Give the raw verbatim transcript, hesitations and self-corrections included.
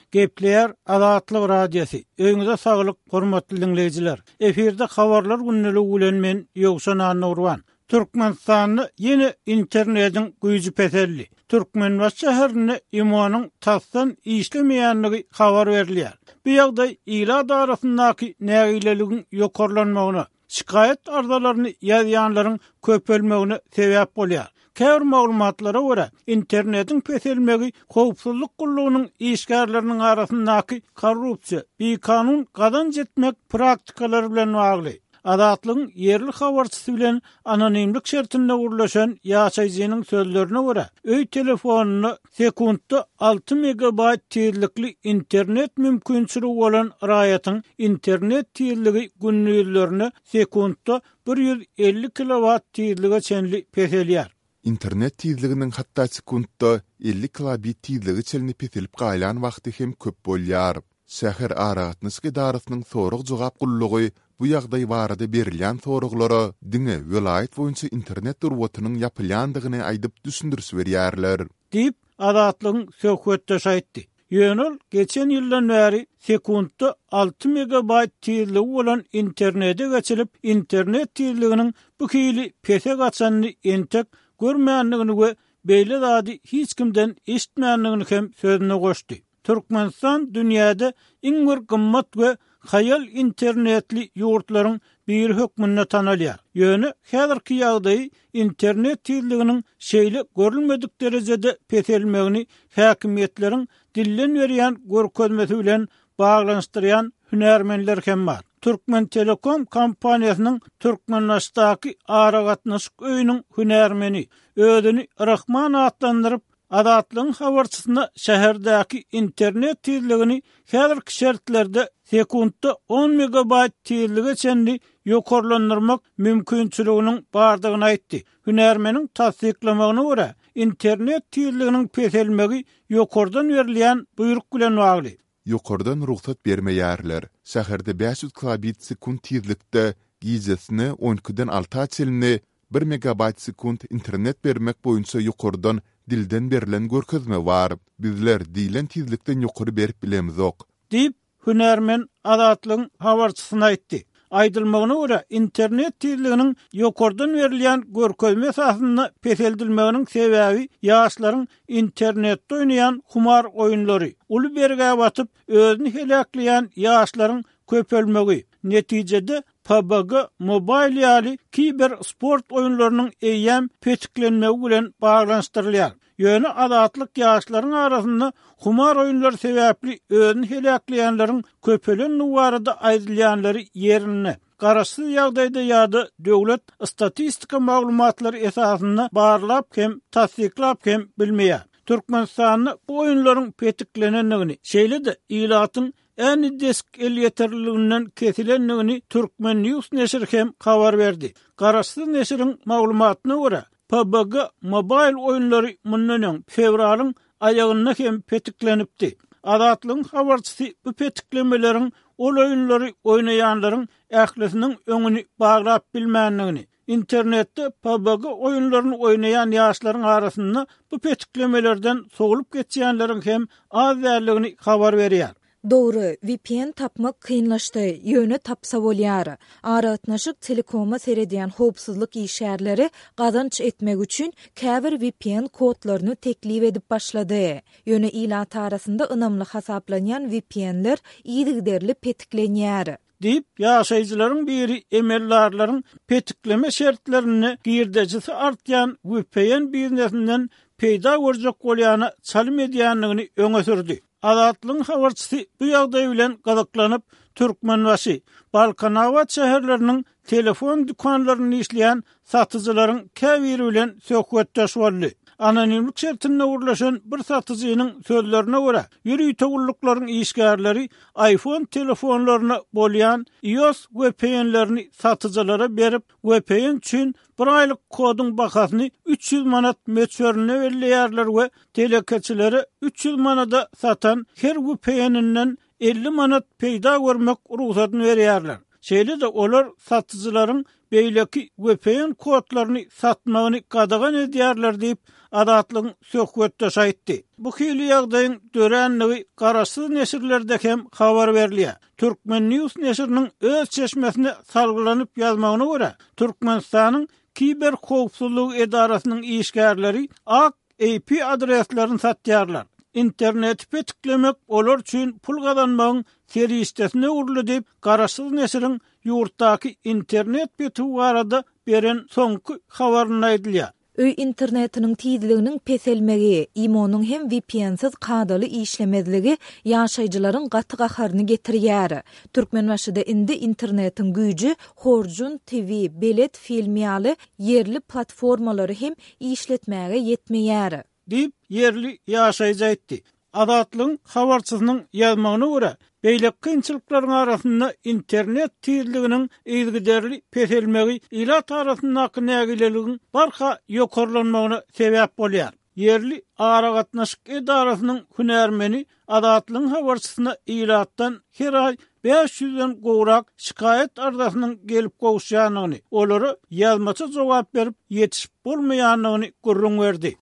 Gepleyer Azatlyk radiosi. Öňüňize saglyk, hormatly dinleyijiler. Eferde habarlar günnäli bilen men Ýogşan Anurwan. Türkmenistanyny ýene internetin güýji petelli. Türkmenbaş şäherine imanyň tasdan işlemeýänligi habar berilýär. Bu ýagdaý ila darasyndaky nägileligiň ýokarlanmagyna, şikayet arzalaryny ýazýanlaryň köpelmegine sebäp bolýar. Käbir maglumatlara görä, internetin petelmegi howpsuzlyk gullugynyň işgärleriniň arasyndaky korrupsiýa, bekanun gadan jetmek praktikalary bilen bagly. Azatlygyň yerli habarçysy bilen anonimlik şertinde gurlaşan ýaşaýjynyň sözlerine görä, öý telefonuny sekundda alty megabayt tezlikli internet mümkinçiligi bolan raýatyň internet tezligi günnüzlerini sekundda bir yüz elli kilowat tezlige çenli petelýär. İnternet tezliginiň hatda sekundda elli kilobit tezligi çelini petelip gaýlan wagty hem köp bolýar. Şäher aragatnyşky darasynyň sorag jogap gullugy bu ýagdaý barada berilýän soraglara diňe welaýet boýunça internet durwatynyň ýapylýandygyny aýdyp düşündürüp berýärler. Dip Azatlygyň söhbetde şaýtdy. Ýönül geçen ýyldan bäri sekundda alty megabayt tezligi bolan internete geçilip internet tezliginiň bu kili pese gaçanyny entek görmänligini we beýle zady hiç kimden eşitmänligini hem sözüne goşdy. Türkmenistan dünýäde iň bir gymmat we hayal internetli ýurtlaryň bir hökmünde tanalýar. Ýöne häzirki ýagdaý internet tezliginiň şeýle görülmedik derejede petelmegini häkimetleriň dillen berýän görkezmesi bilen baglanşdyrýan hünärmenler hem bar. Türkmen Telekom kompaniýasynyň Türkmenistanyňdaky aragatnaşyk öýüniň hünärmeni özüni Rahman atlandyryp Azatlygyň habarçysyna şäherdäki internet tezligini häzirki şertlerde sekundda on megabayt tezlige çenli ýokarlandyrmak mümkinçiliginiň bardygyny aýtdy. Hünärmeniň tasdiklamagyna görä, internet tezliginiň petelmegi ýokardan berilýän buyruk bilen bagly. Ýokardan ruhsat bermeýärler. Şäherde beş yüz kilobit sekund tezlikde gijesini on ikiden alty çelini bir megabayt sekund internet bermek boýunça ýokardan dilden berilen görkezme var. Bizler dilen tezlikden ýokary berip bilemizok. Dip hünärmen Azatlygyň habarçysyna aýtdy. Aýdylmagyna görä, internet tezliginiň ýokardan berilýän görkezme esasyna peteldilmeginiň sebäbi ýaşlaryň internetde oýnaýan humar oýunlary, uly berge batyp özüni helakleýän ýaşlaryň köpelmegi. Netijede P B G Mobile ýaly kiber sport oýunlarynyň eýem petiklenmegi bilen baglanşdyrylýar. Ýöne azatlyk ýaşlaryň arasynda humar oýunlary sebäpli özüni helakleýänleriň köpelen nuwarada aýdylýanlary ýerine garaşsyz ýagdaýda ýa-da döwlet statistika maglumatlary esasyna barlap hem tasdiklap hem bilmeýär. Türkmenistanyny bu oýunlaryň petiklenenligini, şeýle-de ilatyň äni desk el ýeterliliginden kesilenligini Türkmen News neşri hem habar berdi. Garaşsyz neşriň maglumatyna görä, P B G Mobile oýunlary mundan fevralyň aýagyna hem petiklenipdi. Azatlygyň habarçysy bu petiklemelerin ol oýunlary oýnaýanlaryň ählisiniň öňüni baglap bilmänligini, internetde P B G oýunlaryny oýnaýan ýaşlaryň arasynda bu petiklemelerden sogulup geçýänleriň hem az däldigini habar berýär. Doğru, V P N tapmak kıyınlaştı, yönü tapsa bolýar. Aratnaşyk telekoma seredýän howpsuzlyk işgärleri gazanç etmek üçin käbir V P N kodlaryny teklip edip başlady. Yönü ilat arasynda ynamly hasaplanýan V P N'ler ýygyderli petiklenýär. Dip ýaşaýjylaryň biri emellarlaryň petikleme şertlerini girdejisi artýan V P N biznesinden peýda görjek bolýany çalym edýänligini öňe sürdi. Azatlygyň habarçysy bu ýagdaý bilen gazaklanıp Türkmenbaşy, Balkanawat şäherleriniň telefon dükanlaryny işleýän satyjylaryň käbiri bilen söhbetdeş boldy. Anonimlik şertinde urlaşan bir satyjynyň sözlerine görä, ýüri togulluklarynň işgärleri iPhone telefonlaryna bolýan iOS V P N'lerini satyjylara berip, V P N üçin bir aýlyk kodyň bahasyny üç yüz manat meçörüne berilýärler we telekeçilere üç yüz manada satan her V P N'den elli manat peýda görmek ruhsatyny berýärler. Şeýle de olar satyjylaryň beýleki V P N kodlaryny satmagyny gadagan edýärler diýip adatlyň söhbetde aýtdy. Bu hili ýagdaýyň döränligi garaşsyz neşirlerde hem habar berilýär. Türkmen News neşiriniň öz çeşmesine salgylanyp ýazmagyna görä, Türkmenistanyň kiber howpsuzlyk edarasynyň işgärleri A P adreslaryny satýarlar. İnternet petiklemek olar üçin pul gazanmagyň serişdesine urly diýip garaşsyz neşiriň ýurtdaky internet beti barada beren soňky habaryny aýdylýar. Öý internetiniň tiýdliginiň peselmegi, imonyň hem V P N-siz kadaly işlemezligi ýaşaýjylaryň gaty gaharyny getirýär. Türkmenbaşyda indi internetiň güýji Horjun T V, Belet film ýaly yerli platformalary hem işletmäge ýetmeýär. Dip yerli ýaşaýjy aýtdy. Adatlyň habarçysynyň ýazmagyna görä, beýle kynçylyklaryň arasynda internet tiýdliginiň ýygyderli peselmegi ila tarapyndaky nägileligiň barha ýokarlanmagyna sebäp bolýar. Yerli ara gatnaşyk edarasynyň hünärmeni adatlyň habarçysyna ilatdan her ay beş yüzden gowrak şikayet ardasynyň gelip gowuşýanyny, olary ýazmaça jogap berip ýetişip bolmaýanyny görüň berdi.